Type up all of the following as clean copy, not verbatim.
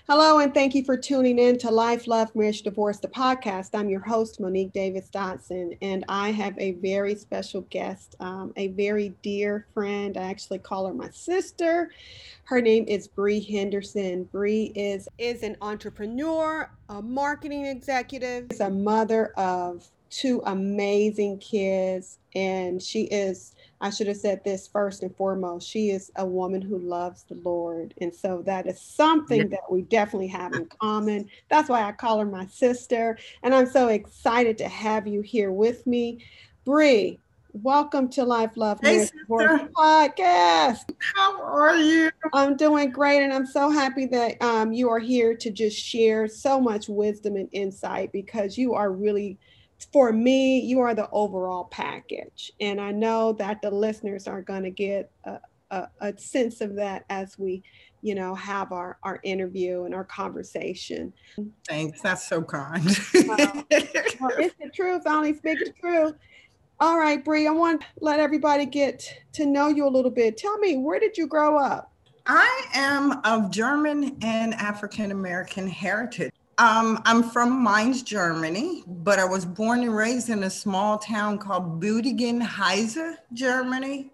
Hello, and thank you for tuning in to Life, Love, Marriage, Divorce, the podcast. I'm your host, Monique Davis Dotson, and I have a very special guest, a very dear friend. I actually call her my sister. Her name is Bree Henderson. Bree is an entrepreneur, a marketing executive, is a mother of two amazing kids, and she is, I should have said this first and foremost, she is a woman who loves the Lord. And so that is Yeah. something that we definitely have in common. That's why I call her my sister. And I'm so excited to have you here with me. Bree, welcome to Life, Love, Hey, Marriage, Divorce sister. podcast. How are you? I'm doing great, and I'm so happy that you are here to just share so much wisdom and insight because you are really, for me, you are the overall package. And I know that the listeners are going to get a sense of that as we, have our interview and our conversation. Thanks. That's so kind. Well, it's the truth. I only speak the truth. All right, Bree, I want to let everybody get to know you a little bit. Tell me, where did you grow up? I am of German and African American heritage. I'm from Mainz, Germany, but I was born and raised in a small town called Büdingen, Heise, Germany.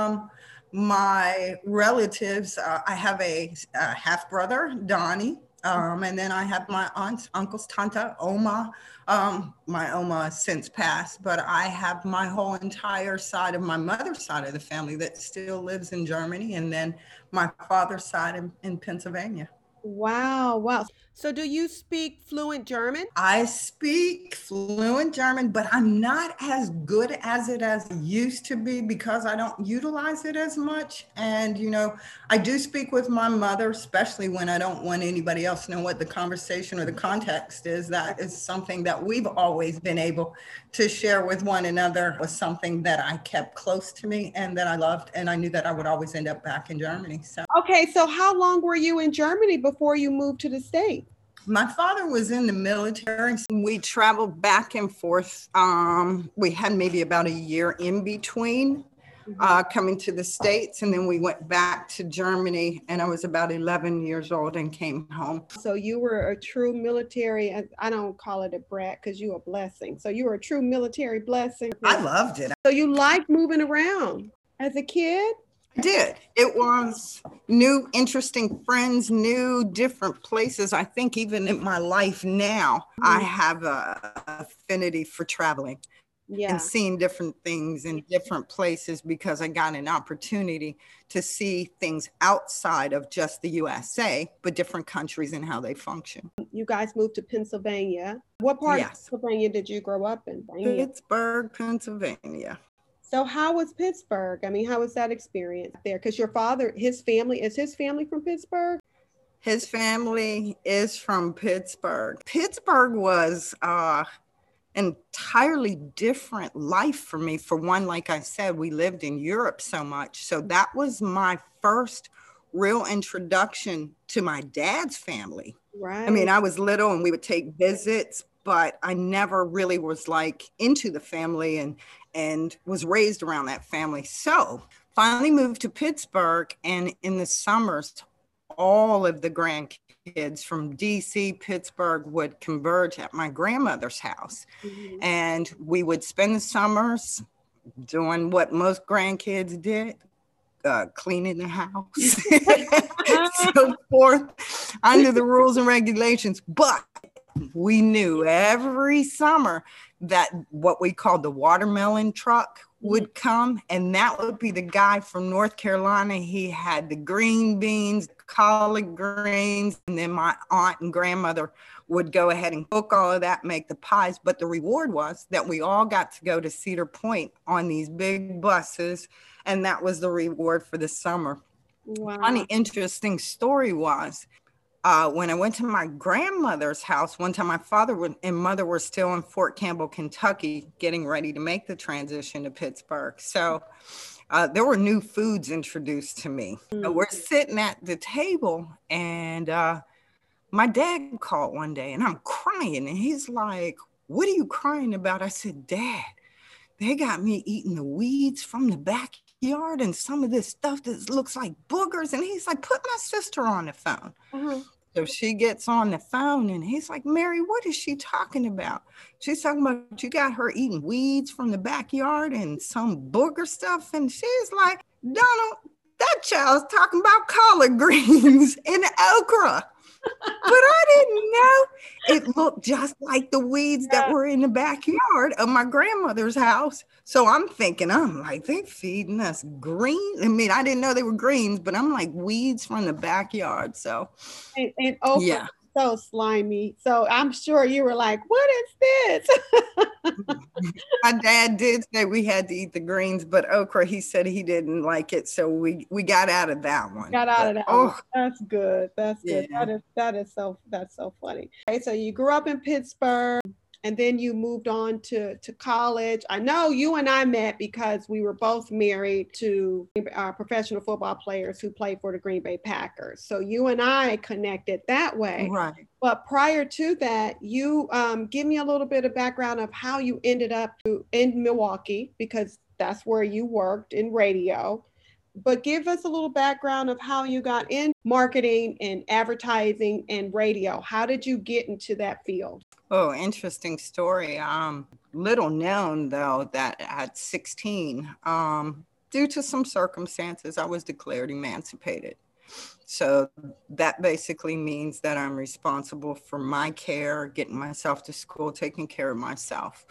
My relatives, I have a half brother, Donnie, and then I have my aunts, uncles, tante, Oma. My Oma has since passed, but I have my whole entire side of my mother's side of the family that still lives in Germany, and then my father's side in Pennsylvania. Wow, wow. So do you speak fluent German? I speak fluent German, but I'm not as good as it as I used to be because I don't utilize it as much. And, I do speak with my mother, especially when I don't want anybody else to know what the conversation or the context is. That is something that we've always been able to share with one another. It was something that I kept close to me and that I loved. And I knew that I would always end up back in Germany. So Okay, so how long were you in Germany before you moved to the States? my father was in the military. We traveled back and forth. We had maybe about a year in between Mhm. coming to the States. And then we went back to Germany. And I was about 11 years old and came home. So you were a true military, I don't call it a brat because you a blessing. So you were a true military blessing. I loved it. So you liked moving around as a kid? I did. It was new, interesting friends, new, different places. I think even in my life now, I Mhm. have a affinity for traveling and Yeah. seeing different things in different places because I got an opportunity to see things outside of just the USA, but different countries and how they function. You guys moved to Pennsylvania. What part of Yes, Pennsylvania did you grow up in? Pittsburgh, Pennsylvania. So how was Pittsburgh? I mean, how was that experience there? Because your father, his family from Pittsburgh? His family is from Pittsburgh. Pittsburgh was entirely different life for me. For one, like I said, we lived in Europe so much. So that was my first real introduction to my dad's family. I Right. mean, I was little and we would take visits, but I never really was like into the family and was raised around that family. So finally moved to Pittsburgh, and in the summers, all of the grandkids from DC, Pittsburgh would converge at my grandmother's house. Mhm. And we would spend the summers doing what most grandkids did, cleaning the house, so forth, under the rules and regulations. But we knew every summer that what we called the watermelon truck Mhm. would come, and that would be the guy from North Carolina. He had the green beans, collard greens, and then my aunt and grandmother would go ahead and cook all of that, make the pies. But the reward was that we all got to go to Cedar Point on these big buses, and that was the reward for the summer. Funny, Wow. interesting story was when I went to my grandmother's house, one time my father and mother were still in Fort Campbell, Kentucky, getting ready to make the transition to Pittsburgh. So there were new foods introduced to me. So Mm. we're sitting at the table, and my dad called one day, and I'm crying. And he's like, "What are you crying about?" I said, "Dad, they got me eating the weeds from the backyard and some of this stuff that looks like boogers." And he's like, "Put my sister on the phone." Uh-huh. So she gets on the phone and he's like, Mary, what is she talking about? She's talking about you got her eating weeds from the backyard and some booger stuff. And she's like, Donald, that child's talking about collard greens and okra. But I didn't know it looked just like the weeds that were in the backyard of my grandmother's house. So I'm like, they feeding us green. I mean, I didn't know they were greens, but I'm like weeds from the backyard. So and okra, yeah. So slimy. So I'm sure you were like, what is this? My dad did say we had to eat the greens, but okra, he said he didn't like it. So we got out of that one. One. That's good. That's good. Yeah. That's so funny. Okay, so you grew up in Pittsburgh and then you moved on to college. I know you and I met because we were both married to professional football players who played for the Green Bay Packers. So you and I connected that way. Right. But prior to that, you give me a little bit of background of how you ended up in Milwaukee, because that's where you worked in radio. But give us a little background of how you got in marketing and advertising and radio. How did you get into that field? Oh, interesting story. Little known, though, that at 16, due to some circumstances, I was declared emancipated. So that basically means that I'm responsible for my care, getting myself to school, taking care of myself.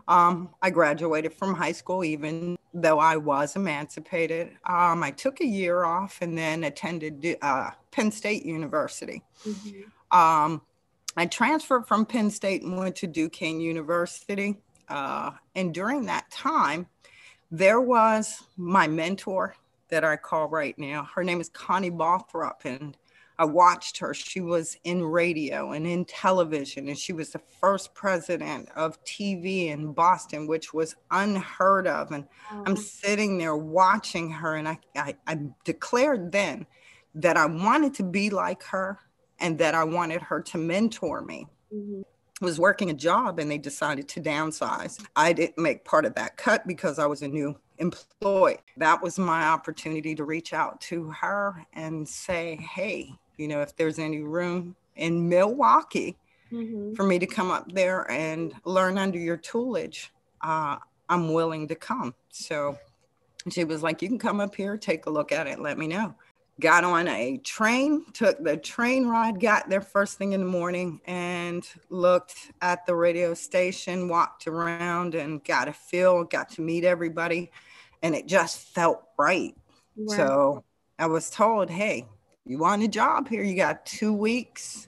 I graduated from high school, even though I was emancipated. I took a year off and then attended Penn State University. Mm-hmm. I transferred from Penn State and went to Duquesne University. And during that time, there was my mentor that I call right now. Her name is Connie Balthrop, and I watched her. She was in radio and in television, and she was the first president of TV in Boston, which was unheard of. And I'm sitting there watching her, and I declared then that I wanted to be like her and that I wanted her to mentor me. Mm-hmm. I was working a job and they decided to downsize. I didn't make part of that cut because I was a new employee. That was my opportunity to reach out to her and say, hey, if there's any room in Milwaukee for me to come up there and learn under your tutelage, I'm willing to come. So she was like, you can come up here, take a look at it, let me know. Got on a train, took the train ride, got there first thing in the morning and looked at the radio station, walked around and got a feel, got to meet everybody. And it just felt right. Wow. So I was told, hey, you want a job here? You got 2 weeks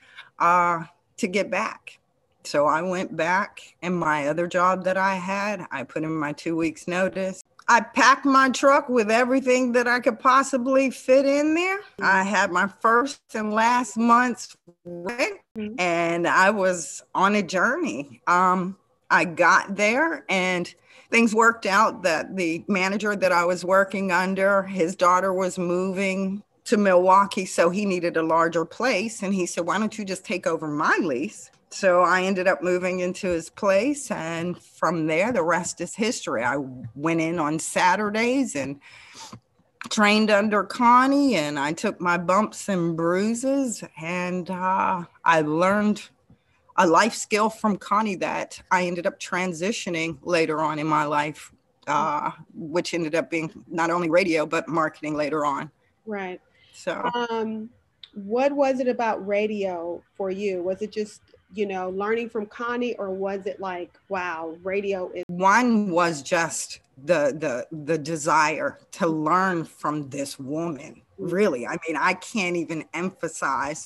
to get back. So I went back, and my other job that I had, I put in my 2 weeks notice. I packed my truck with everything that I could possibly fit in there. I had my first and last month's rent, and I was on a journey. I got there and things worked out that the manager that I was working under, his daughter was moving to Milwaukee, so he needed a larger place. And he said, why don't you just take over my lease? So I ended up moving into his place. And from there, the rest is history. I went in on Saturdays and trained under Connie, and I took my bumps and bruises, and I learned a life skill from Connie that I ended up transitioning later on in my life, which ended up being not only radio, but marketing later on. Right. So what was it about radio for you? Was it just, learning from Connie, or was it like, wow, radio is... One was just the desire to learn from this woman. Really. I mean, I can't even emphasize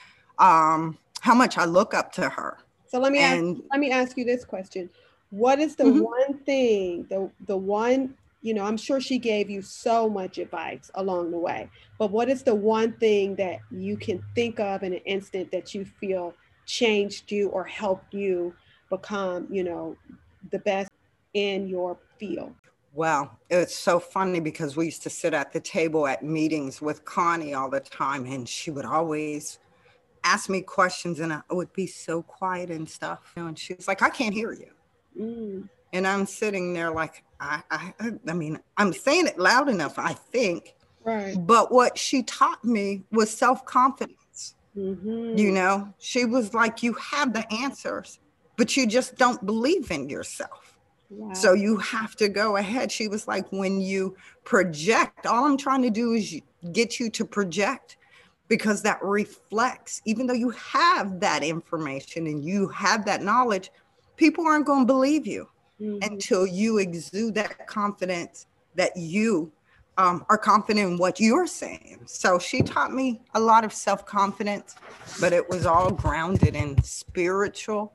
how much I look up to her. So let me ask you this question. What is the one thing, the one, I'm sure she gave you so much advice along the way, but what is the one thing that you can think of in an instant that you feel changed you or helped you become, the best in your field? Well, it's so funny because we used to sit at the table at meetings with Connie all the time, and she would always ask me questions, and I would be so quiet and stuff. And she was like, I can't hear you. And I'm sitting there like, I mean, I'm saying it loud enough, I think. Right. But what she taught me was self-confidence. You know, she was like, you have the answers, but you just don't believe in yourself. Wow. So you have to go ahead. She was like, when you project, all I'm trying to do is get you to project, because that reflects, even though you have that information and you have that knowledge, people aren't going to believe you until you exude that confidence that you are confident in what you're saying. So she taught me a lot of self-confidence, but it was all grounded in spiritual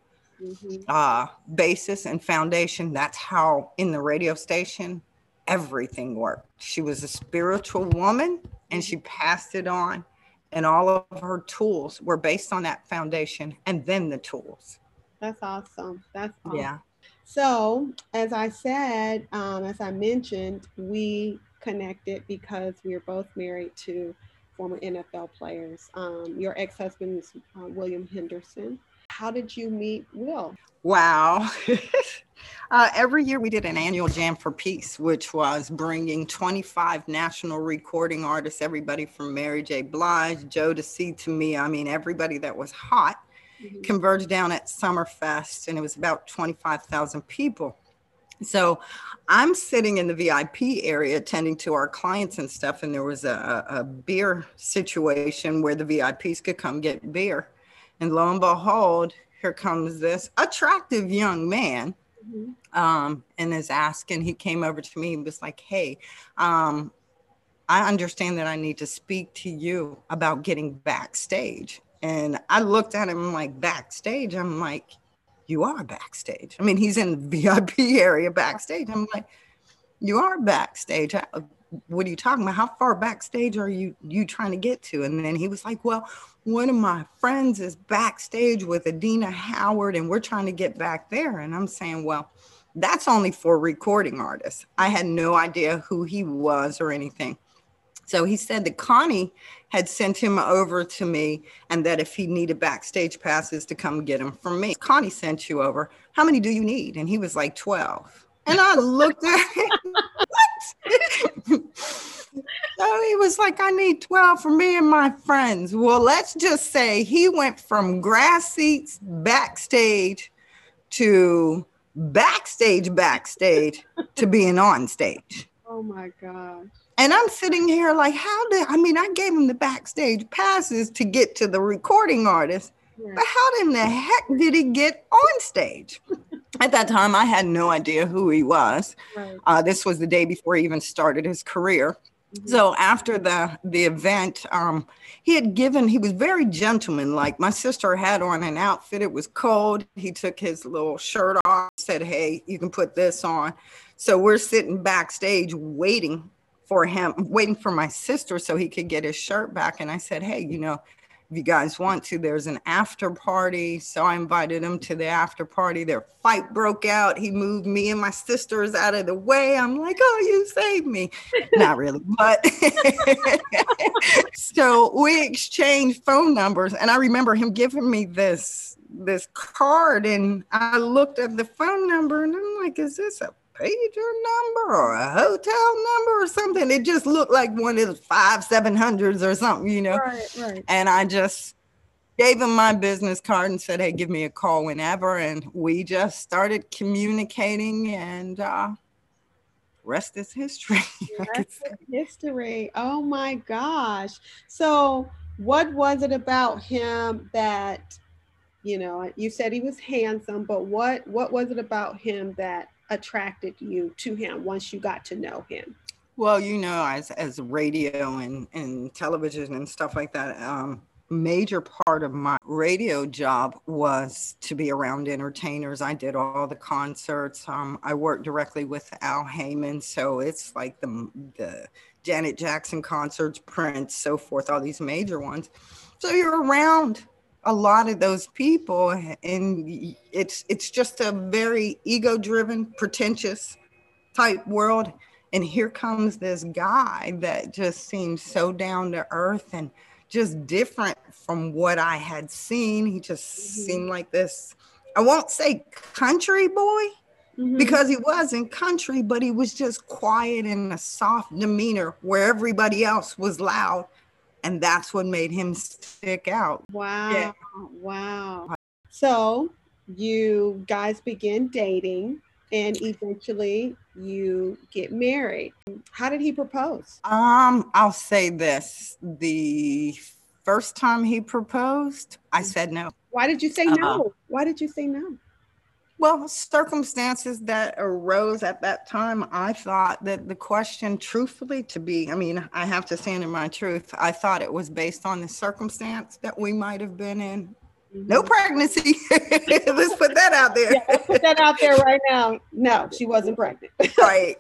basis and foundation. That's how in the radio station, everything worked. She was a spiritual woman and she passed it on. And all of her tools were based on that foundation and then the tools. That's awesome. That's awesome. Yeah. So, as I said, as I mentioned, we connected because we are both married to former NFL players. Your ex-husband is William Henderson. How did you meet Will? Wow. Every year we did an annual Jam for Peace, which was bringing 25 national recording artists, everybody from Mary J. Blige, Jodeci to me. I mean, everybody that was hot converged down at Summerfest, and it was about 25,000 people. So I'm sitting in the VIP area attending to our clients and stuff, and there was a beer situation where the VIPs could come get beer. And lo and behold, here comes this attractive young man and is asking, he came over to me and was like, hey, I understand that I need to speak to you about getting backstage. And I looked at him like, backstage? I'm like, you are backstage. I mean, he's in the VIP area backstage. I'm like, you are backstage. What are you talking about? How far backstage are you trying to get to? And then he was like, well, one of my friends is backstage with Adina Howard and we're trying to get back there. And I'm saying, well, that's only for recording artists. I had no idea who he was or anything. So he said that Connie had sent him over to me and that if he needed backstage passes to come get them from me. Connie sent you over. How many do you need? And he was like 12. And I looked at him, what? So he was like, I need 12 for me and my friends. Well, let's just say he went from grass seats backstage to backstage to being on stage. Oh my gosh. And I'm sitting here like, I gave him the backstage passes to get to the recording artist, but how in the heck did he get on stage? At that time, I had no idea who he was. Right. This was the day before he even started his career. So after the event, he was very gentlemanlike. My sister had on an outfit. It was cold. He took his little shirt off, said, hey, you can put this on. So we're sitting backstage waiting for my sister so he could get his shirt back. And I said, hey, if you guys want to, there's an after party. So I invited him to the after party. Their fight broke out. He moved me and my sisters out of the way. I'm like, oh, you saved me. Not really, but so we exchanged phone numbers. And I remember him giving me this card. And I looked at the phone number and I'm like, is this a pager number or a hotel number or something? It just looked like one of the 500-700s or something, Right. And I just gave him my business card and said, hey, give me a call whenever. And we just started communicating, and rest is history. Rest is history. Oh my gosh. So what was it about him that, you said he was handsome, but what was it about him that attracted you to him once you got to know him? Well, as radio and television and stuff like that, major part of my radio job was to be around entertainers. I did all the concerts. I worked directly with Al Heyman, so it's like the Janet Jackson concerts, Prince, so forth, all these major ones. So you're around a lot of those people, and it's just a very ego-driven, pretentious type world. And here comes this guy that just seems so down to earth and just different from what I had seen. He just seemed like this, I won't say country boy, because he wasn't country, but he was just quiet and a soft demeanor where everybody else was loud. And that's what made him stick out. Wow. Yeah. Wow. So you guys begin dating and eventually you get married. How did he propose? I'll say this. The first time he proposed, I said no. Why did you say Uh, no? Why did you say no? Well, circumstances that arose at that time, I thought that the question, truthfully, I have to stand in my truth. I thought it was based on the circumstance that we might have been in. No pregnancy. Let's put that out there. Yeah, let's put that out there right now. No, she wasn't pregnant. Right.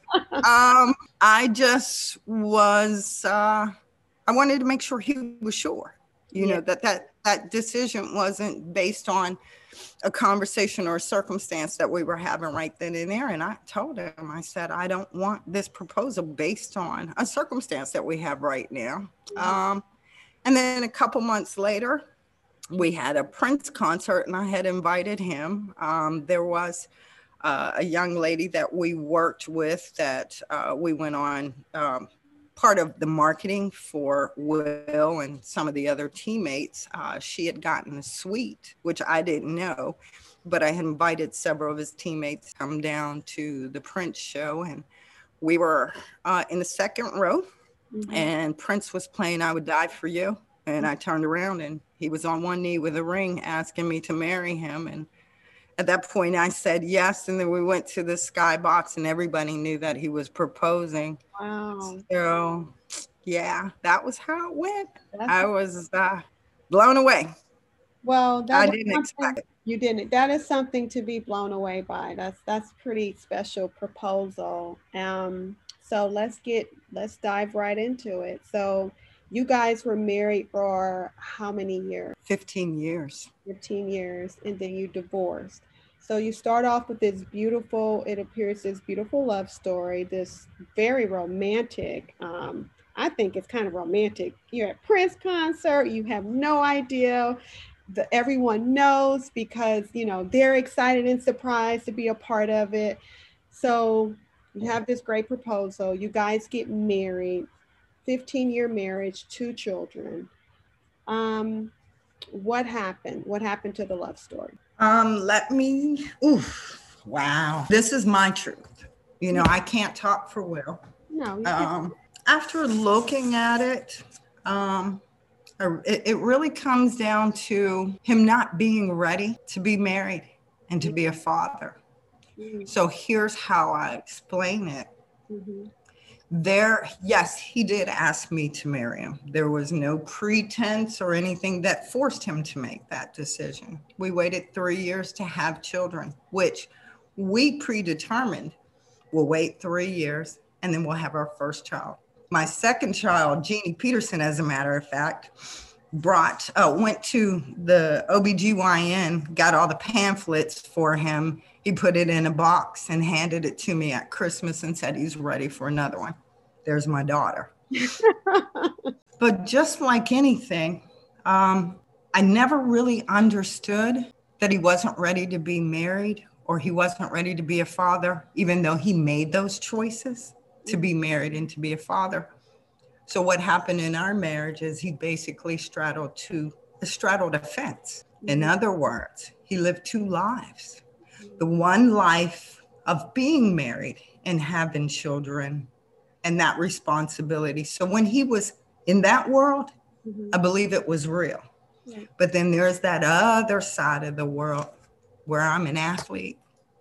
I just was, I wanted to make sure he was sure, that decision wasn't based on a conversation or a circumstance that we were having right then and there. And I told him, I said, I don't want this proposal based on a circumstance that we have right now. And then a couple months later, we had a Prince concert and I had invited him. There was a young lady that we worked with that we went on part of the marketing for Will and some of the other teammates. She had gotten a suite, which I didn't know, but I had invited several of his teammates to come down to the Prince show. And we were in the second row and Prince was playing I Would Die For You. And I turned around and he was on one knee with a ring asking me to marry him. And at that point I said yes. And then we went to the skybox and everybody knew that he was proposing. Wow. So yeah, that was how it went. I was blown away. Well, I didn't expect it. You didn't. That is something to be blown away by. That's pretty special proposal. So let's dive right into it. So you guys were married for how many years? 15 years. 15 years, and then you divorced. So you start off with this beautiful, it appears this beautiful love story, this very romantic, I think it's kind of romantic. You're at Prince concert, you have no idea. Everyone knows because, they're excited and surprised to be a part of it. So you have this great proposal. You guys get married, 15-year marriage, 2 children. What happened? What happened to the love story? Wow. This is my truth. I can't talk for Will. No, you can't. After looking at it, it really comes down to him not being ready to be married and to be a father. So here's how I explain it. Yes, he did ask me to marry him. There was no pretense or anything that forced him to make that decision. We waited 3 years to have children, which we predetermined. We'll wait 3 years and then we'll have our first child. My second child, Jeannie Peterson, as a matter of fact, went to the OBGYN, got all the pamphlets for him. He put it in a box and handed it to me at Christmas and said he's ready for another one. There's my daughter. But just like anything, I never really understood that he wasn't ready to be married or he wasn't ready to be a father, even though he made those choices to be married and to be a father. So what happened in our marriage is he basically straddled a fence. In other words, he lived 2 lives. The one life of being married and having children and that responsibility. So when he was in that world, I believe it was real. Yeah. But then there's that other side of the world where I'm an athlete.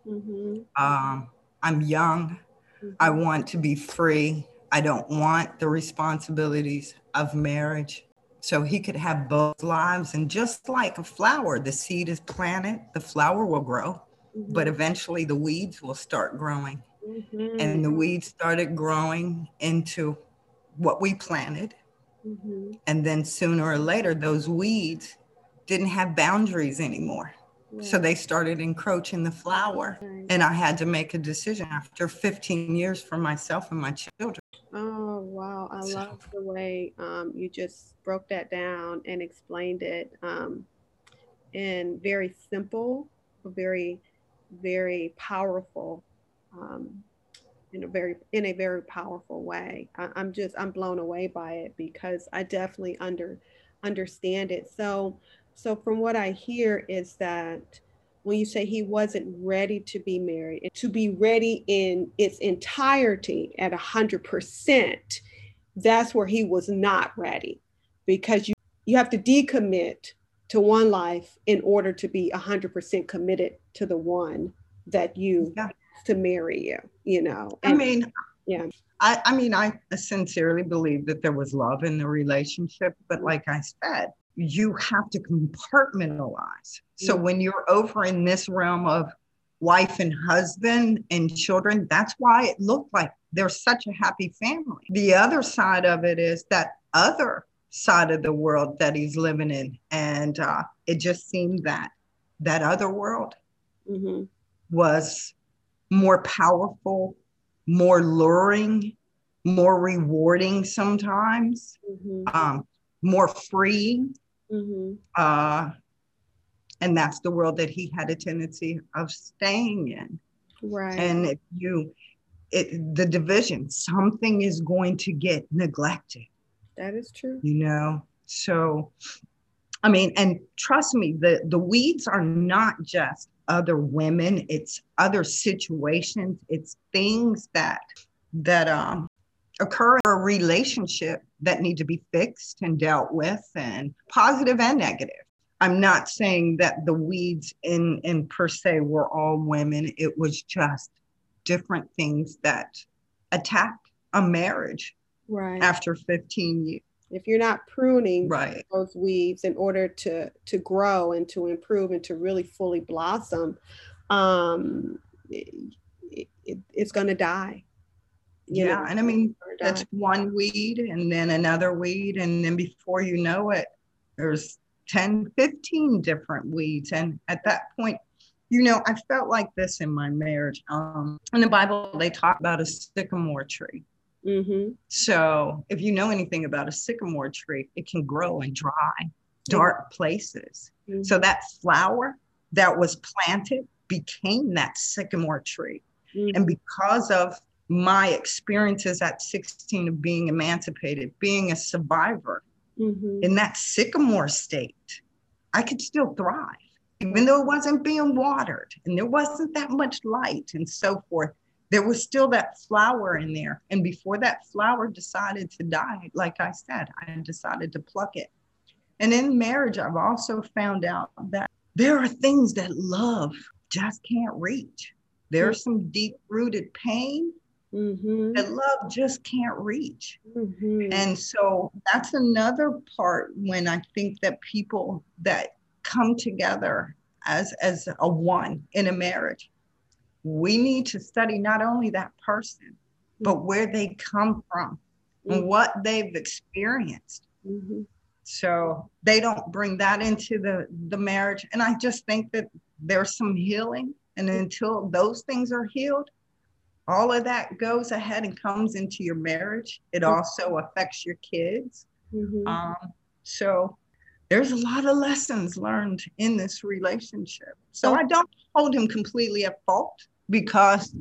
I'm young. I want to be free. I don't want the responsibilities of marriage. So he could have both lives. And just like a flower, the seed is planted, the flower will grow, but eventually the weeds will start growing. And the weeds started growing into what we planted. And then sooner or later, those weeds didn't have boundaries anymore. Yeah. So they started encroaching the flower. Right. And I had to make a decision after 15 years for myself and my children. Oh, wow. I love the way you just broke that down and explained it in very simple, but very, very powerful in a very powerful way. I'm blown away by it because I definitely understand it. So from what I hear is that when you say he wasn't ready to be married, and to be ready in its entirety at 100%, that's where he was not ready, because you have to decommit to one life in order to be 100% committed to the one that you Yeah. to marry you, I mean, yeah. I sincerely believe that there was love in the relationship, but like I said, you have to compartmentalize. So when you're over in this realm of wife and husband and children, that's why it looked like they're such a happy family. The other side of it is that other side of the world that he's living in. And it just seemed that that other world Mm-hmm. was more powerful, more luring, more rewarding sometimes, Mm-hmm. more freeing. Mm-hmm. And that's the world that he had a tendency of staying in. Right. And the division, something is going to get neglected, That is true. So, I mean, and trust me, the weeds are not just other women, it's other situations, it's things that occur in a relationship that need to be fixed and dealt with, and positive and negative. I'm not saying that the weeds in per se were all women. It was just different things that attacked a marriage Right. after 15 years. If you're not pruning Right. those weeds in order to grow and to improve and to really fully blossom, it's going to die. Yeah. And I mean, that's Die. one weed and then another weed. And then before you know it, there's 10, 15 different weeds. And at that point, I felt like this in my marriage. In the Bible, they talk about a sycamore tree. Mm-hmm. So if you know anything about a sycamore tree, it can grow in dry, dark places. Mm-hmm. So that flower that was planted became that sycamore tree. Mm-hmm. And because of my experiences at 16 of being emancipated, being a survivor, mm-hmm. in that sycamore state, I could still thrive, even though it wasn't being watered and there wasn't that much light and so forth. There was still that flower in there. And before that flower decided to die, like I said, I decided to pluck it. And in marriage, I've also found out that there are things that love just can't reach. There's some deep-rooted pain, mm-hmm. that love just can't reach. Mm-hmm. And so that's another part when I think that people that come together as a one in a marriage, we need to study not only that person, but where they come from, mm-hmm. and what they've experienced. Mm-hmm. So they don't bring that into the marriage. And I just think that there's some healing. And until those things are healed, all of that goes ahead and comes into your marriage. It also affects your kids. Mm-hmm. So there's a lot of lessons learned in this relationship. So I don't hold him completely at fault, because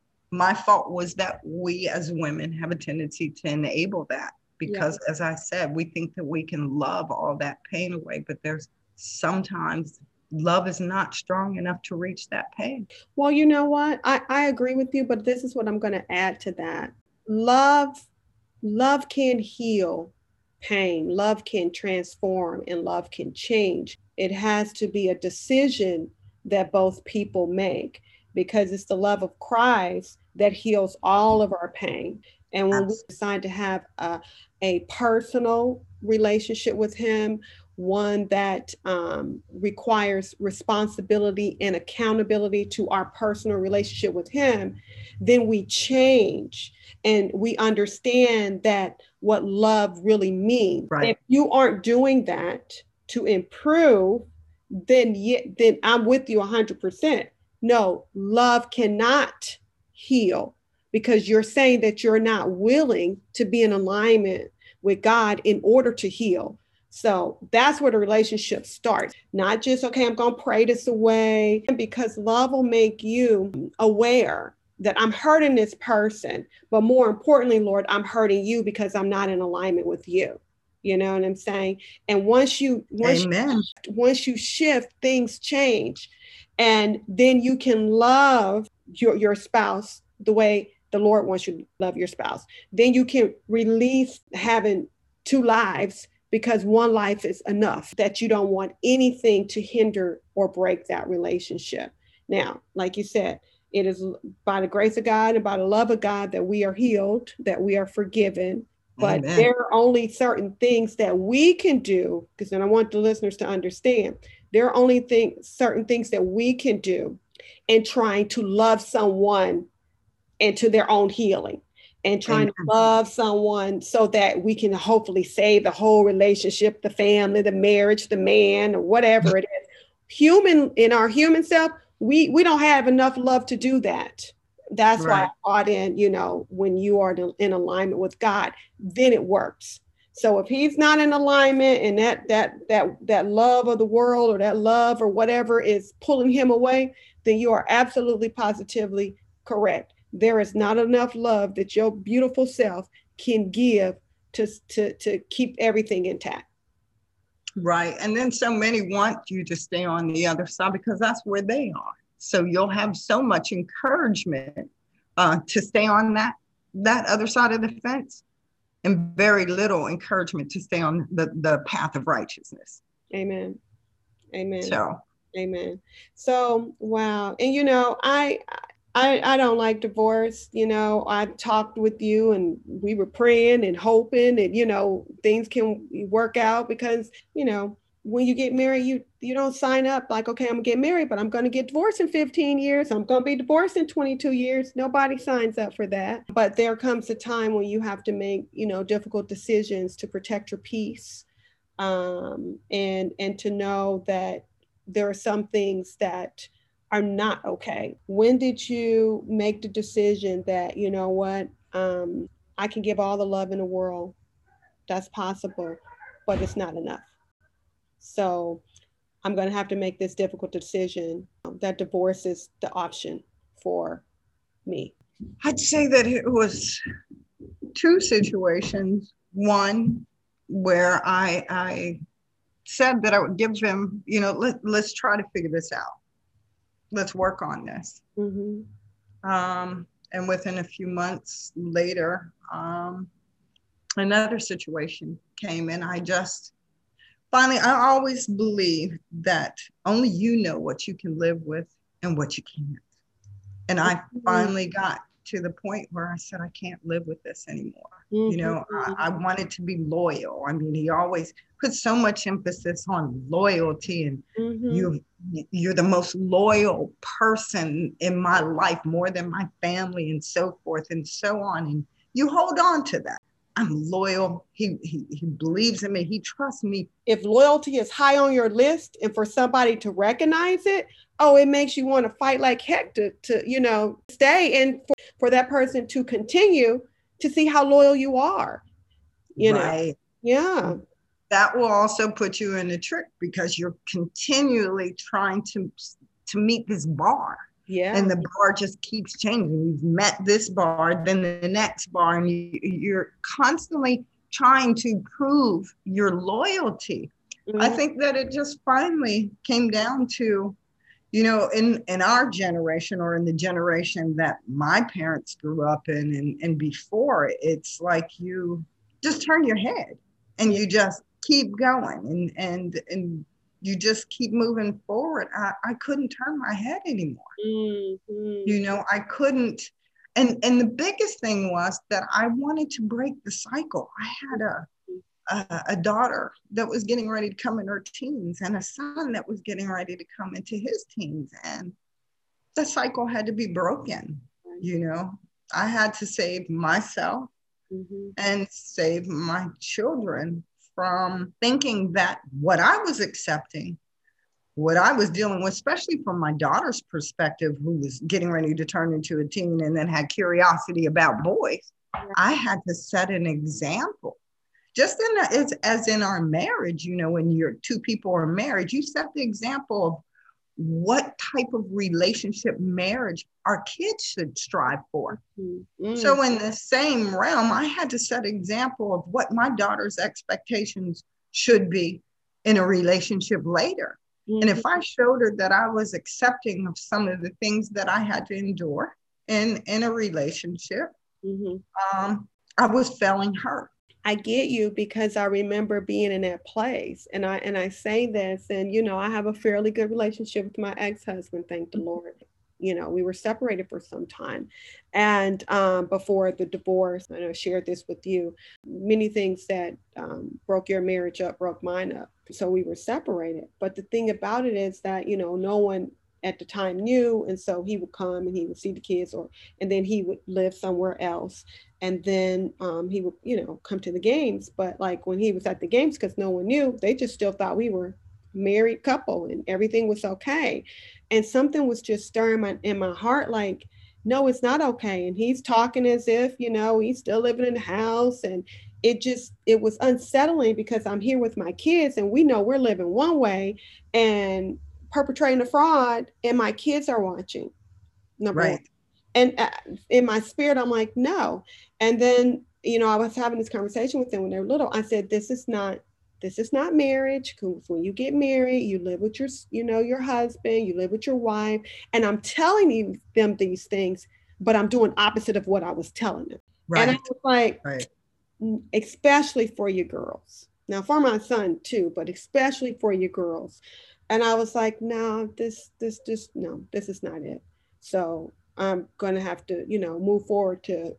my fault was that we as women have a tendency to enable that. Because as I said, we think that we can love all that pain away, but there's sometimes love is not strong enough to reach that pain. Well, you know what? I agree with you, but this is what I'm going to add to that. Love can heal pain. Love can transform, and love can change. It has to be a decision that both people make, because it's the love of Christ that heals all of our pain. And when we decide to have a personal relationship with him, one that requires responsibility and accountability to our personal relationship with him, then we change and we understand that what love really means. Right. If you aren't doing that to improve, then I'm with you 100%. No, love cannot heal, because you're saying that you're not willing to be in alignment with God in order to heal. So that's where the relationship starts. Not just, okay, I'm going to pray this away, because love will make you aware that I'm hurting this person, but more importantly, Lord, I'm hurting you because I'm not in alignment with you. You know what I'm saying? And Amen. once you shift, things change. And then you can love your spouse the way the Lord wants you to love your spouse. Then you can release having two lives, because one life is enough, that you don't want anything to hinder or break that relationship. Now, like you said, it is by the grace of God and by the love of God that we are healed, that we are forgiven. But Amen. there are only certain things that we can do, because then I want the listeners to understand, there are only certain things that we can do in trying to love someone into their own healing, and trying Amen. to love someone so that we can hopefully save the whole relationship, the family, the marriage, the man, or whatever it is. In our human self, we don't have enough love to do that. That's why I brought in, when you are in alignment with God, then it works. So if he's not in alignment, and that love of the world, or that love or whatever is pulling him away, then you are absolutely positively correct. There is not enough love that your beautiful self can give to keep everything intact. Right. And then so many want you to stay on the other side because that's where they are. So you'll have so much encouragement to stay on that other side of the fence, and very little encouragement to stay on the path of righteousness. Amen. Amen. So. Amen. So, wow. And, I don't like divorce. I talked with you, and we were praying and hoping that, things can work out, because, when you get married, you don't sign up like, okay, I'm gonna get married, but I'm going to get divorced in 15 years. I'm going to be divorced in 22 years. Nobody signs up for that. But there comes a time when you have to make, difficult decisions to protect your peace, and to know that there are some things that are not okay. When did you make the decision that, I can give all the love in the world? That's possible, but it's not enough. So I'm going to have to make this difficult decision, that divorce is the option for me. I'd say that it was two situations. One where I said that I would give him, let's try to figure this out. Let's work on this. Mm-hmm. And within a few months later, another situation came, and I always believe that only you know what you can live with and what you can't. And I finally got to the point where I said, I can't live with this anymore. Mm-hmm. I wanted to be loyal. I mean, he always put so much emphasis on loyalty, and mm-hmm. you're the most loyal person in my life, more than my family, and so forth and so on. And you hold on to that. I'm loyal. He believes in me. He trusts me. If loyalty is high on your list, and for somebody to recognize it, it makes you want to fight like heck to stay, and for that person to continue to see how loyal you are. Right. Yeah. That will also put you in a trick, because you're continually trying to meet this bar. Yeah. And the bar just keeps changing. You've met this bar, then the next bar, and you're constantly trying to prove your loyalty. Mm-hmm. I think that it just finally came down to, in our generation, or in the generation that my parents grew up in and before, it's like you just turn your head and you just keep going and you just keep moving forward. I couldn't turn my head anymore. Mm-hmm. I couldn't. And the biggest thing was that I wanted to break the cycle. I had a daughter that was getting ready to come in her teens, and a son that was getting ready to come into his teens. And the cycle had to be broken. I had to save myself, mm-hmm. and save my children from thinking that what I was accepting, what I was dealing with, especially from my daughter's perspective, who was getting ready to turn into a teen and then had curiosity about boys, I had to set an example. Just as in our marriage, when you're two people are married, you set the example of what type of relationship, marriage our kids should strive for. Mm-hmm. So in the same realm, I had to set an example of what my daughter's expectations should be in a relationship later. Mm-hmm. And if I showed her that I was accepting of some of the things that I had to endure in a relationship, mm-hmm. I was failing her. I get you, because I remember being in that place, and I say this, and I have a fairly good relationship with my ex-husband, thank the Lord. We were separated for some time, and before the divorce, and I shared this with you, many things that broke your marriage up broke mine up, so we were separated. But the thing about it is that no one at the time knew, and so he would come and he would see the kids, and then he would live somewhere else. And then he would, come to the games. But like when he was at the games, because no one knew, they just still thought we were a married couple and everything was okay. And something was just stirring in my heart, like, no, it's not okay. And he's talking as if, he's still living in the house. And it was unsettling, because I'm here with my kids and we know we're living one way and perpetrating a fraud, and my kids are watching. Number one. And in my spirit, I'm like, no. And then, I was having this conversation with them when they were little. I said, this is not marriage. Because when you get married, you live with your husband, you live with your wife. And I'm telling them these things, but I'm doing opposite of what I was telling them. Right. And I was like, especially for you girls. Now for my son too, but especially for you girls. And I was like, no, this is not it. So I'm going to have to, move forward to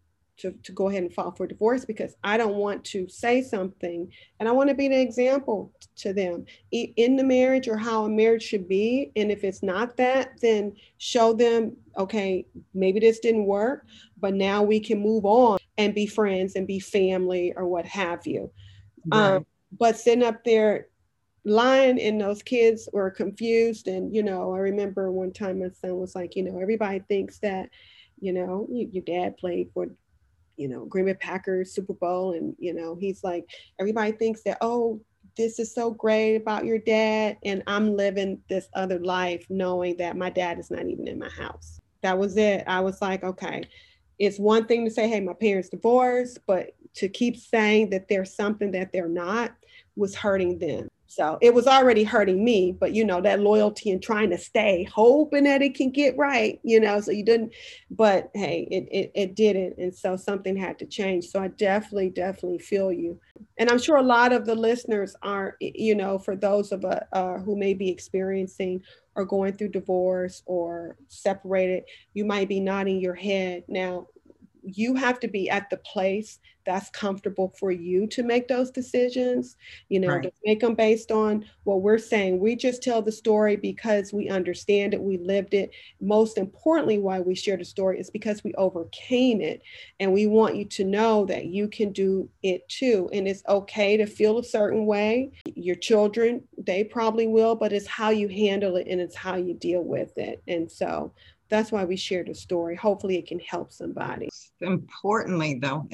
go ahead and file for divorce, because I don't want to say something, and I want to be an example to them in the marriage, or how a marriage should be. And if it's not that, then show them, okay, maybe this didn't work, but now we can move on and be friends and be family or what have you. Right. But sitting up there lying, and those kids were confused. And I remember one time my son was like, everybody thinks that your dad played for Green Bay Packers Super Bowl, and he's like, everybody thinks that, oh, this is so great about your dad, and I'm living this other life knowing that my dad is not even in my house. That was it. I was like, okay, it's one thing to say, hey, my parents divorced, but to keep saying that there's something that they're not was hurting them. So it was already hurting me, but that loyalty and trying to stay, hoping that it can get right, so you didn't, but hey, it didn't. And so something had to change. So I definitely feel you. And I'm sure a lot of the listeners are, for those of us who may be experiencing or going through divorce or separated, you might be nodding your head. Now, you have to be at the place that's comfortable for you to make those decisions, to make them based on what we're saying. We just tell the story because we understand it, we lived it. Most importantly, why we share the story is because we overcame it. And we want you to know that you can do it too. And it's okay to feel a certain way. Your children, they probably will, but it's how you handle it and it's how you deal with it. And so that's why we share the story. Hopefully it can help somebody. Importantly though,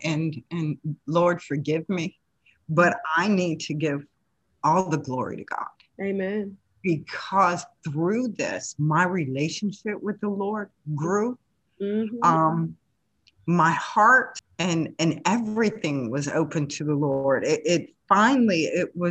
and Lord forgive me, but I need to give all the glory to God. Amen. Because through this, my relationship with the Lord grew. Mm-hmm. My heart and everything was open to the Lord. It finally,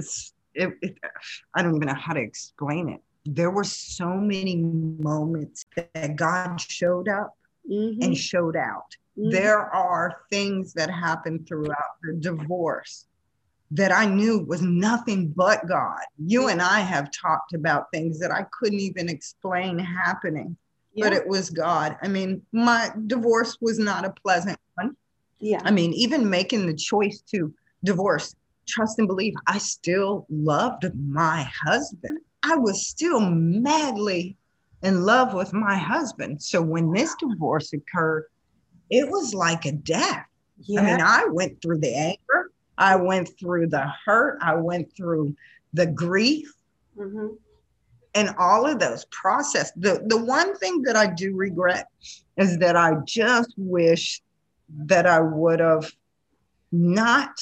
I don't even know how to explain it. There were so many moments that God showed up and showed out. There are things that happened throughout the divorce that I knew was nothing but God. You and I have talked about things that I couldn't even explain happening, but it was God. I mean, my divorce was not a pleasant one. Yeah. I mean, even making the choice to divorce, trust and believe, I still loved my husband. I was still madly in love with my husband. So when this divorce occurred, it was like a death. Yeah. I mean, I went through the anger. I went through the hurt. I went through the grief. Mm-hmm. And all of those processes. The one thing that I do regret is that I just wish that I would have not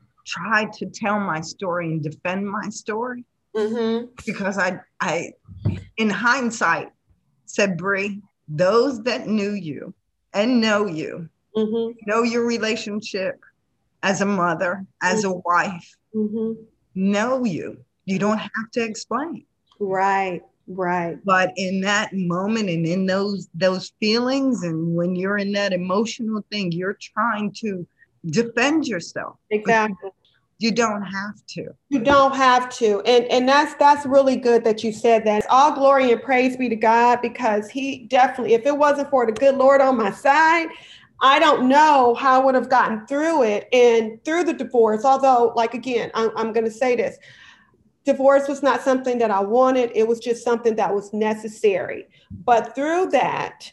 tried to tell my story and defend my story. Mm-hmm. Because I in hindsight, said, Bree, those that knew you and know you, know your relationship as a mother, as a wife, know you. You don't have to explain. Right, right. But in that moment and in those feelings, and when you're in that emotional thing, you're trying to defend yourself. Exactly. You don't have to. You don't have to. And that's really good that you said that. All glory and praise be to God, because he definitely, if it wasn't for the good Lord on my side, I don't know how I would have gotten through it and through the divorce. Although, like, again, I'm going to say this. Divorce was not something that I wanted. It was just something that was necessary. But through that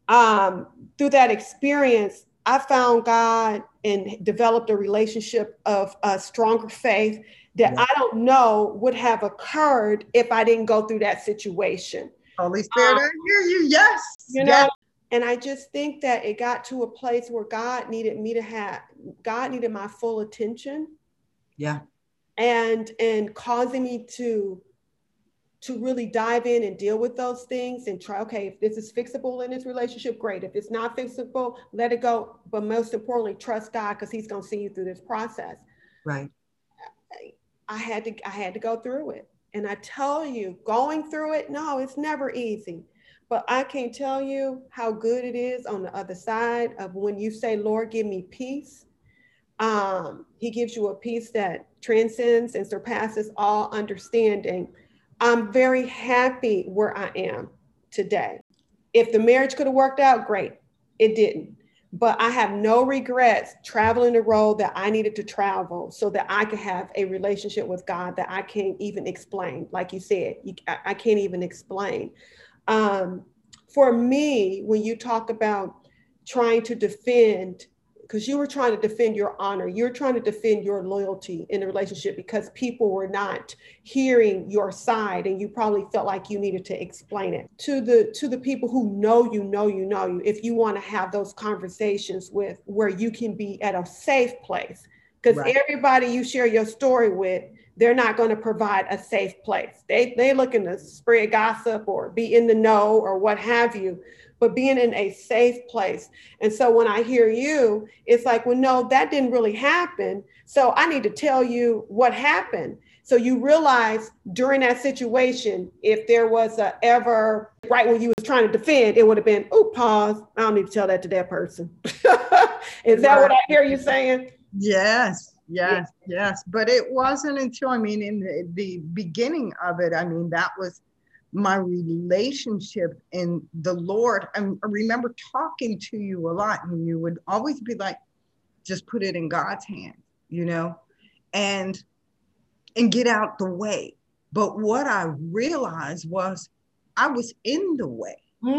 experience, I found God and developed a relationship of a stronger faith that I don't know would have occurred if I didn't go through that situation. Holy Spirit, I hear you. Yes. You know, and I just think that it got to a place where God needed my full attention. Yeah. And causing me to really dive in and deal with those things and try, okay, if this is fixable in this relationship, great. If it's not fixable, let it go. But most importantly, trust God, because he's going to see you through this process. Right. I had to go through it. And I tell you, going through it, no, it's never easy. But I can't tell you how good it is on the other side of when you say, Lord, give me peace. He gives you a peace that transcends and surpasses all understanding. I'm very happy where I am today. If the marriage could have worked out, great. It didn't. But I have no regrets traveling the road that I needed to travel so that I could have a relationship with God that I can't even explain. Like you said, I can't even explain. For me, when you talk about trying to defend, because you were trying to defend your honor, you're trying to defend your loyalty in the relationship because people were not hearing your side, and you probably felt like you needed to explain it to the people who know you. If you want to have those conversations with, where you can be at a safe place, because everybody you share your story with, they're not going to provide a safe place. They looking to spread gossip or be in the know or what have you. But being in a safe place. And so when I hear you, it's like, well, no, that didn't really happen. So I need to tell you what happened. So you realize during that situation, if there was right when you was trying to defend, it would have been, oh, pause. I don't need to tell that to that person. Is that what I hear you saying? Yes. But it wasn't until, in the beginning of it, that was my relationship in the Lord. I remember talking to you a lot, and you would always be like, just put it in God's hands, and get out the way. But what I realized was I was in the way.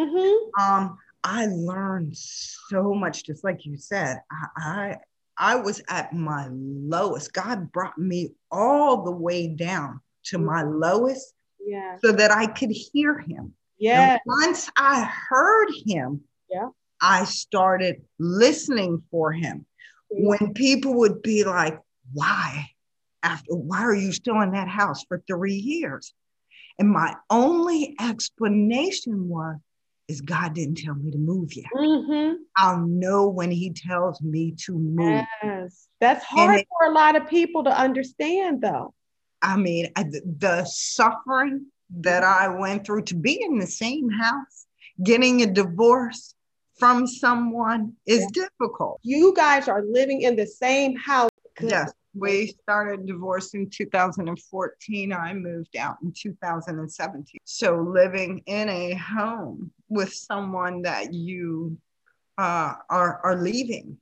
I learned so much, just like you said. I was at my lowest. God brought me all the way down to my lowest. Yeah. So that I could hear him. Yeah. Once I heard him, I started listening for him. When people would be like, why are you still in that house for 3 years? And my only explanation is God didn't tell me to move yet. I'll know when he tells me to move. Yes. That's hard for a lot of people to understand, though. The suffering that I went through to be in the same house, getting a divorce from someone is difficult. You guys are living in the same house. Yes, we started divorce in 2014. I moved out in 2017. So living in a home with someone that you are leaving,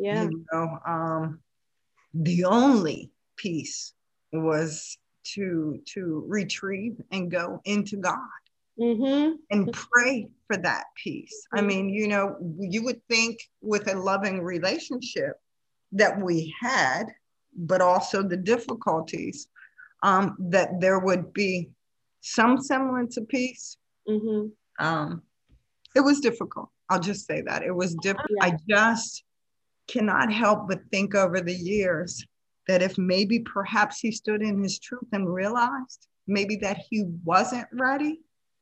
the only peace was to retrieve and go into God and pray for that peace. You would think with a loving relationship that we had, but also the difficulties, that there would be some semblance of peace. It was difficult. I'll just say that. It was difficult. I just cannot help but think over the years that if perhaps he stood in his truth and realized maybe that he wasn't ready,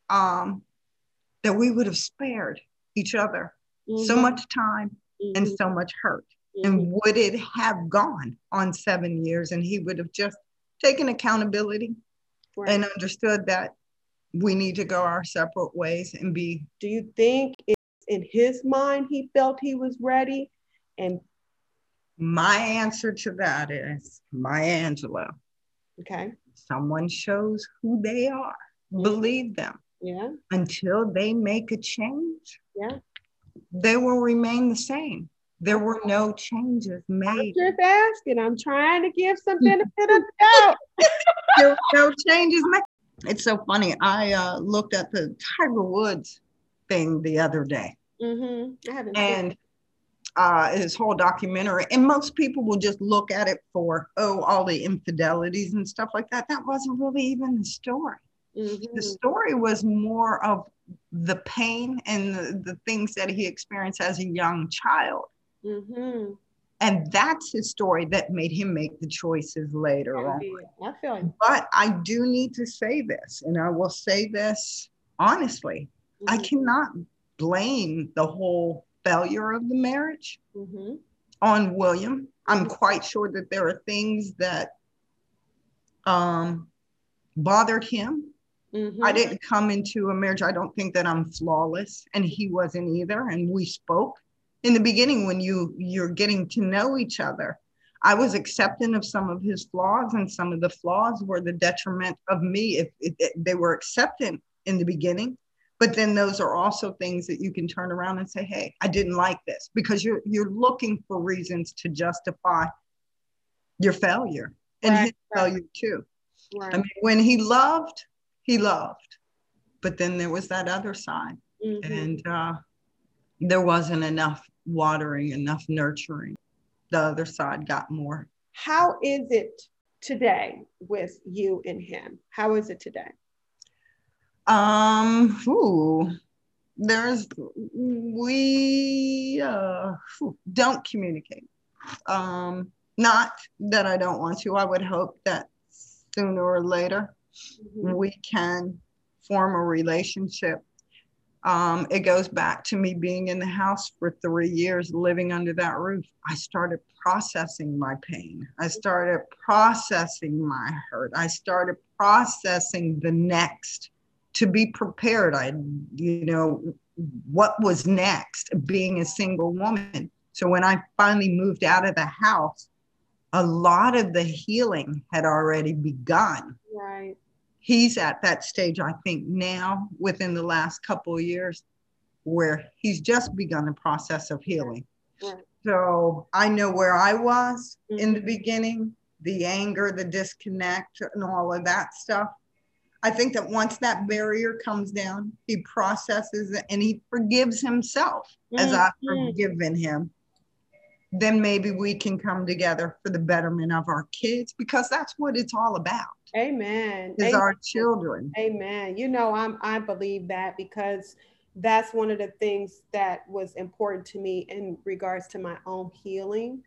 that we would have spared each other so much time and so much hurt. And would it have gone on 7 years and he would have just taken accountability and understood that we need to go our separate ways and be. Do you think in his mind he felt he was ready? And my answer to that is Maya Angelou. Okay. Someone shows who they are. Believe them. Yeah. Until they make a change. Yeah. They will remain the same. There were no changes made. I'm just asking. I'm trying to give some benefit of the doubt. There were no changes made. It's so funny. I looked at the Tiger Woods thing the other day. I haven't seen it. His whole documentary. And most people will just look at it for, all the infidelities and stuff like that. That wasn't really even the story. The story was more of the pain and the things that he experienced as a young child. And that's his story that made him make the choices later on. I feel like. But I do need to say this, and I will say this honestly. I cannot blame the whole failure of the marriage on William. I'm quite sure that there are things that bothered him. I didn't come into a marriage. I don't think that I'm flawless, and he wasn't either. And we spoke in the beginning when you're getting to know each other. I was accepting of some of his flaws, and some of the flaws were the detriment of me if they were accepted in the beginning. But then those are also things that you can turn around and say, hey, I didn't like this, because you're looking for reasons to justify your failure and his failure too. I mean, when he loved, but then there was that other side, and there wasn't enough watering, enough nurturing. The other side got more. How is it today with you and him? How is it today? We don't communicate. Not that I don't want to. I would hope that sooner or later we can form a relationship. It goes back to me being in the house for 3 years, living under that roof. I started processing my pain. I started processing my hurt. I started processing the next to be prepared. What was next, being a single woman. So when I finally moved out of the house, a lot of the healing had already begun. Right. He's at that stage, I think now, within the last couple of years, where he's just begun the process of healing. Right. So I know where I was in the beginning, the anger, the disconnect, and all of that stuff. I think that once that barrier comes down, he processes it and he forgives himself as I've forgiven him. Then maybe we can come together for the betterment of our kids, because that's what it's all about. Amen. Is our children. Amen. I believe that, because that's one of the things that was important to me in regards to my own healing.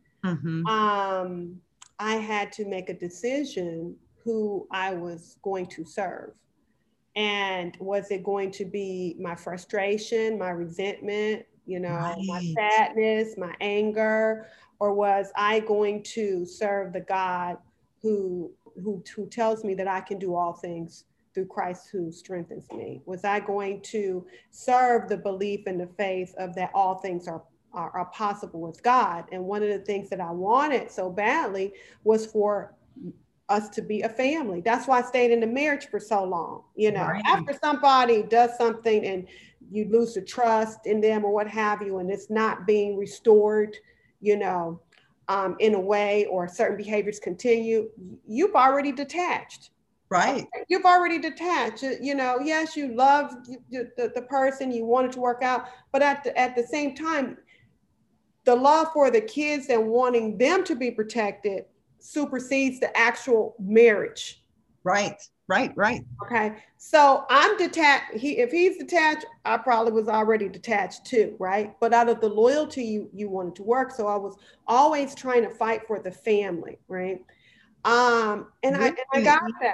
I had to make a decision who I was going to serve. And was it going to be my frustration, my resentment, my sadness, my anger, or was I going to serve the God who tells me that I can do all things through Christ who strengthens me? Was I going to serve the belief and the faith of that all things are possible with God? And one of the things that I wanted so badly was for us to be a family. That's why I stayed in the marriage for so long. Right. After somebody does something and you lose the trust in them or what have you, and it's not being restored, in a way, or certain behaviors continue, you've already detached. Right. You've already detached. Yes, you love the person, you wanted to work out, but at the same time, the love for the kids and wanting them to be protected supersedes the actual marriage. Right. Okay. So I'm detached. If he's detached, I probably was already detached too, right? But out of the loyalty, you wanted to work. So I was always trying to fight for the family, right? And I got that.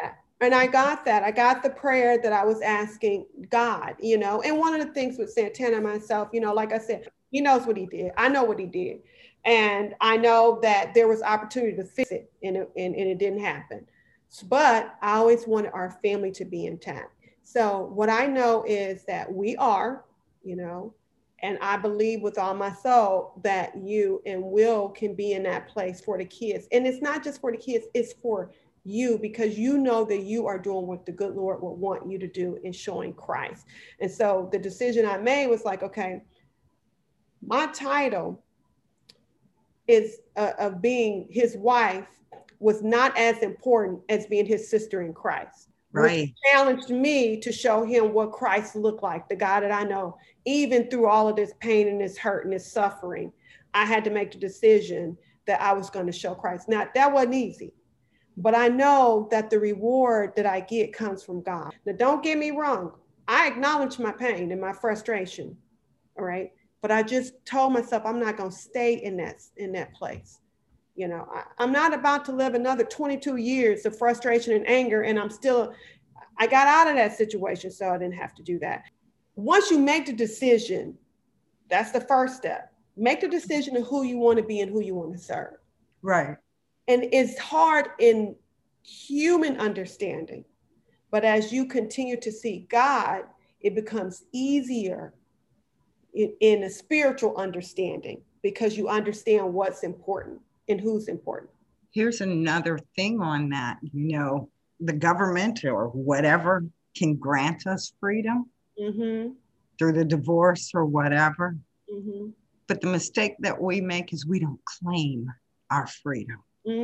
And I got that. I got the prayer that I was asking God, And one of the things with Santana myself, like I said, he knows what he did. I know what he did. And I know that there was opportunity to fix it and it didn't happen. But I always wanted our family to be intact. So what I know is that we are, and I believe with all my soul that you and Will can be in that place for the kids. And it's not just for the kids, it's for you, because you know that you are doing what the good Lord would want you to do in showing Christ. And so the decision I made was like, okay, my title is of being his wife was not as important as being his sister in Christ. Right. Which challenged me to show him what Christ looked like, the God that I know. Even through all of this pain and this hurt and this suffering, I had to make the decision that I was going to show Christ. Now, that wasn't easy, but I know that the reward that I get comes from God. Now, don't get me wrong. I acknowledge my pain and my frustration, all right? But I just told myself I'm not going to stay in that place. I'm not about to live another 22 years of frustration and anger, and I got out of that situation, so I didn't have to do that. Once you make the decision, that's the first step. Make the decision of who you want to be and who you want to serve. Right. And it's hard in human understanding, but as you continue to see God, it becomes easier in a spiritual understanding because you understand what's important and who's important. Here's another thing on that. The government or whatever can grant us freedom through the divorce or whatever. Mm-hmm. But the mistake that we make is we don't claim our freedom.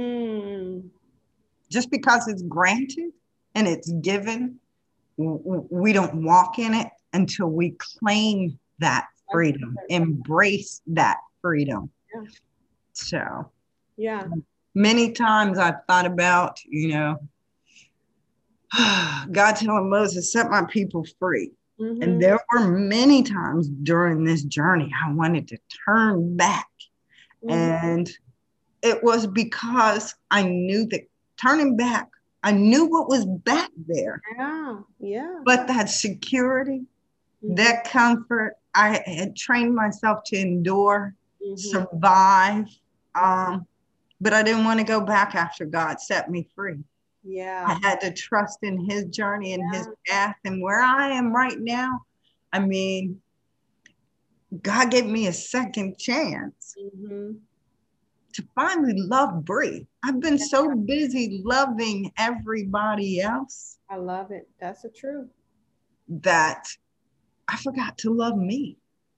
Just because it's granted and it's given, we don't walk in it until we claim that freedom, embrace that freedom. Yeah. So, yeah. Many times I've thought about, God telling Moses, set my people free. Mm-hmm. And there were many times during this journey I wanted to turn back. Mm-hmm. And it was because I knew that turning back, I knew what was back there. Yeah. But that security, that comfort, I had trained myself to endure, survive. But I didn't want to go back after God set me free. Yeah. I had to trust in his journey and his path. And where I am right now, I mean, God gave me a second chance to finally love Bree. I've been so busy loving everybody else. I love it. That's the truth. That I forgot to love me.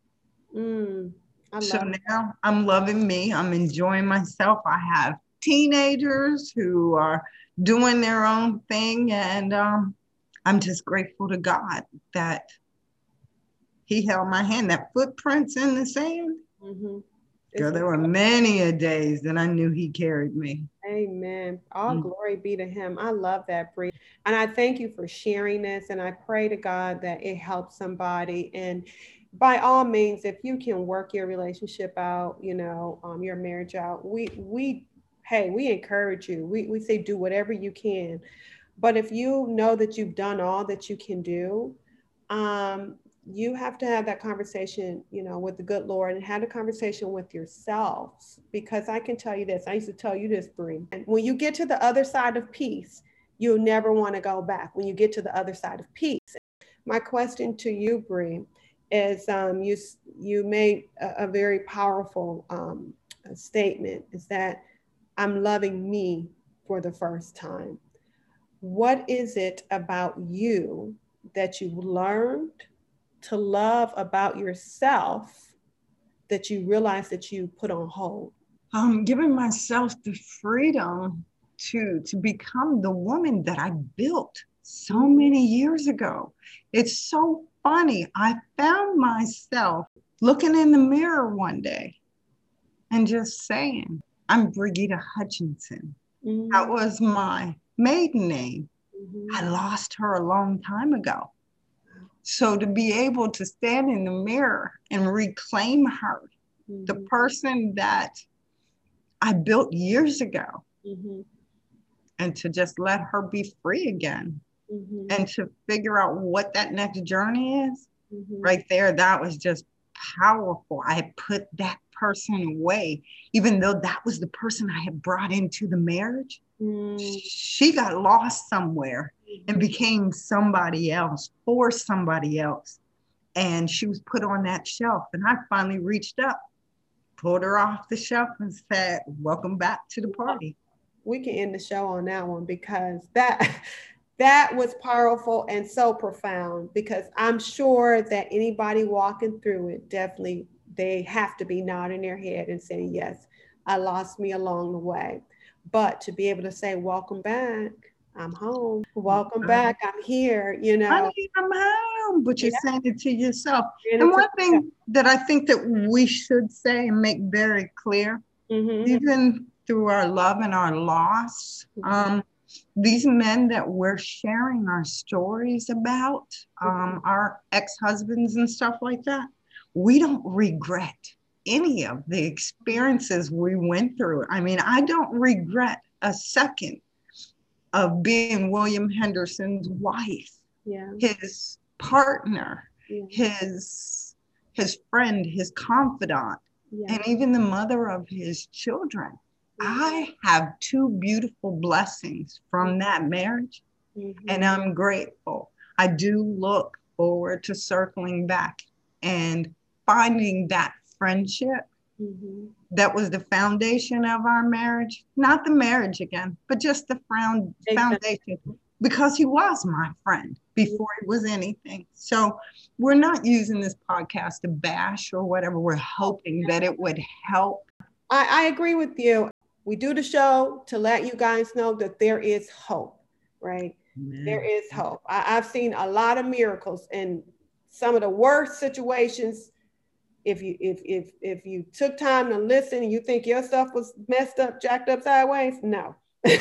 So now I'm loving me. I'm enjoying myself. I have teenagers who are doing their own thing. And I'm just grateful to God that he held my hand, that footprints in the sand. Girl, there were many a days that I knew he carried me. Amen. All glory be to him. I love that, Bree. And I thank you for sharing this. And I pray to God that it helps somebody. And by all means, if you can work your relationship out, your marriage out, we encourage you. We say do whatever you can. But if you know that you've done all that you can do, you have to have that conversation, with the good Lord, and have a conversation with yourselves. Because I can tell you this, I used to tell you this, Bree. And when you get to the other side of peace, you'll never want to go back. When you get to the other side of peace. My question to you, Bree, is you made a very powerful statement, is that I'm loving me for the first time. What is it about you that you learned to love about yourself that you realize that you put on hold? Giving myself the freedom to become the woman that I built so many years ago. It's so funny. I found myself looking in the mirror one day and just saying, I'm Brigida Hutchinson. That was my maiden name. I lost her a long time ago. So to be able to stand in the mirror and reclaim her, the person that I built years ago, and to just let her be free again, and to figure out what that next journey is. Right there, that was just powerful. I had put that person away, even though that was the person I had brought into the marriage. She got lost somewhere and became somebody else for somebody else. And she was put on that shelf. And I finally reached up, pulled her off the shelf and said, welcome back to the party. We can end the show on that one, because that was powerful and so profound, because I'm sure that anybody walking through it, definitely they have to be nodding their head and saying, yes, I lost me along the way. But to be able to say, welcome back, I'm home. Welcome back, I'm here, you know. Honey, I'm home, but you're saying it to yourself. And one thing that I think that we should say and make very clear, even through our love and our loss, these men that we're sharing our stories about, our ex-husbands and stuff like that, we don't regret any of the experiences we went through. I mean, I don't regret a second of being William Henderson's wife, his partner, his friend, his confidant, and even the mother of his children. I have two beautiful blessings from that marriage, and I'm grateful. I do look forward to circling back and finding that friendship that was the foundation of our marriage. Not the marriage again, but just the foundation, because he was my friend before he was anything. So we're not using this podcast to bash or whatever. We're hoping that it would help. I agree with you. We do the show to let you guys know that there is hope, right? Amen. There is hope. I've seen a lot of miracles in some of the worst situations. If you took time to listen and you think your stuff was messed up, jacked up sideways, no.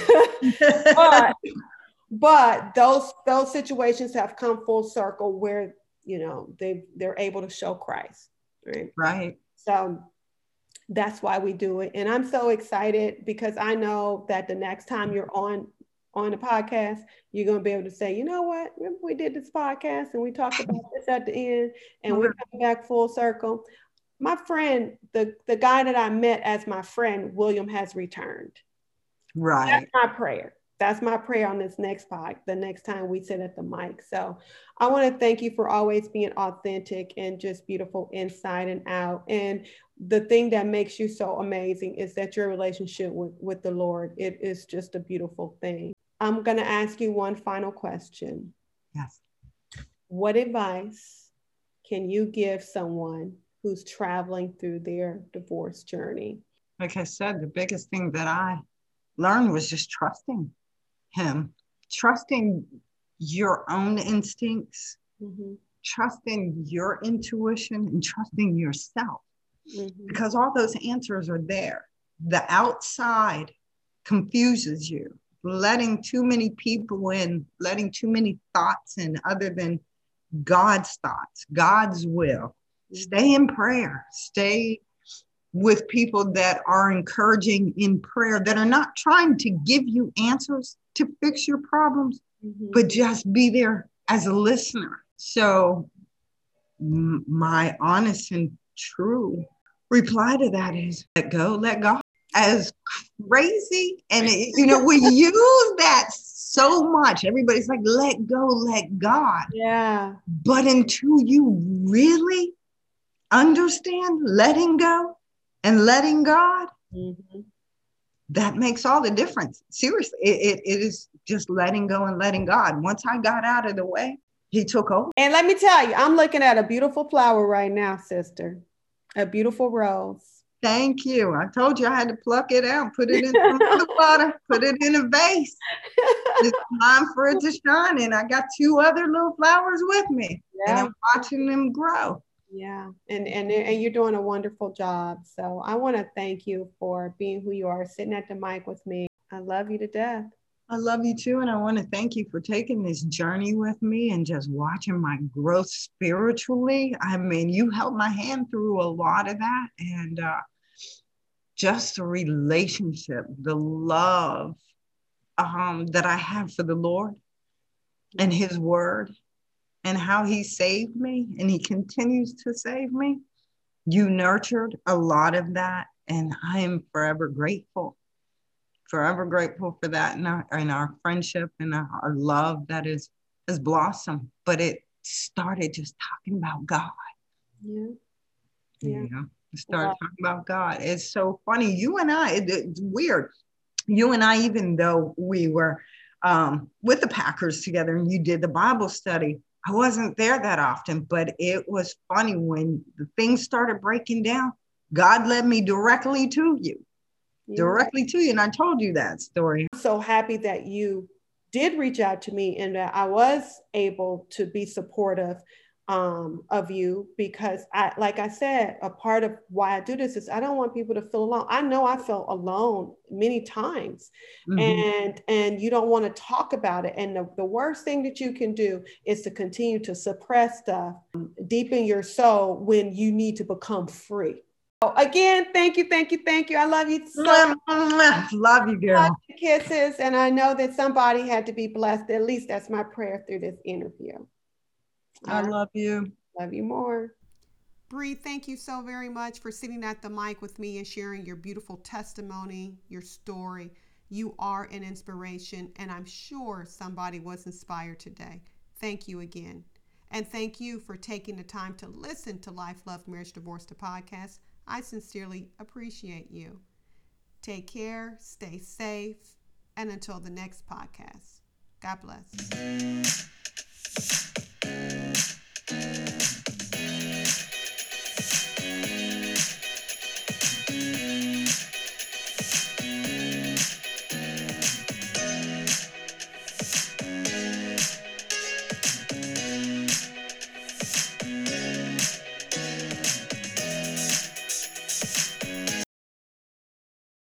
but those situations have come full circle where, you know, they're able to show Christ, right? Right. So that's why we do it. And I'm so excited, because I know that the next time you're on the podcast, you're going to be able to say, you know what, remember we did this podcast and we talked about this at the end, and we come back full circle. My friend, the guy that I met as my friend, William, has returned. Right. That's my prayer. That's my prayer on this next pod, the next time we sit at the mic. So I want to thank you for always being authentic and just beautiful inside and out. And the thing that makes you so amazing is that your relationship with the Lord, it is just a beautiful thing. I'm going to ask you one final question. Yes. What advice can you give someone who's traveling through their divorce journey? Like I said, the biggest thing that I learned was just trusting him, trusting your own instincts, trusting your intuition, and trusting yourself, because all those answers are there. The outside confuses you, letting too many people in, letting too many thoughts in other than God's thoughts, God's will. Stay in prayer, stay with people that are encouraging in prayer, that are not trying to give you answers to fix your problems, but just be there as a listener. So my honest and true reply to that is let go, let God. As crazy, and we use that so much. Everybody's like, let go, let God. Yeah. But until you really understand letting go and letting God, that makes all the difference. Seriously, it is just letting go and letting God. Once I got out of the way, he took over. And let me tell you, I'm looking at a beautiful flower right now, sister. A beautiful rose. Thank you. I told you I had to pluck it out, put it in some water, put it in a vase. It's time for it to shine. And I got two other little flowers with me. And I'm watching them grow. Yeah. And you're doing a wonderful job. So I want to thank you for being who you are, sitting at the mic with me. I love you to death. I love you too. And I want to thank you for taking this journey with me and just watching my growth spiritually. I mean, you held my hand through a lot of that. And just the relationship, the love that I have for the Lord and his word and how he saved me and he continues to save me. You nurtured a lot of that, and I am forever grateful for that and our friendship and our love that has blossomed. But it started just talking about God. Yeah. You know, start talking about God. It's so funny. You and I, it's weird. You and I, even though we were with the Packers together and you did the Bible study, I wasn't there that often, but it was funny when the things started breaking down. God led me directly to you, and I told you that story. I'm so happy that you did reach out to me and that I was able to be supportive of you, because like I said, a part of why I do this is I don't want people to feel alone. I know I felt alone many times, and you don't want to talk about it. And the worst thing that you can do is to continue to suppress stuff deep in your soul when you need to become free. So again, thank you. I love you so much. Love you, girl. Kisses, and I know that somebody had to be blessed. At least that's my prayer through this interview. I love you. Love you more. Bree, thank you so very much for sitting at the mic with me and sharing your beautiful testimony, your story. You are an inspiration, and I'm sure somebody was inspired today. Thank you again. And thank you for taking the time to listen to Life, Love, Marriage, Divorce, the podcast. I sincerely appreciate you. Take care, stay safe, and until the next podcast, God bless.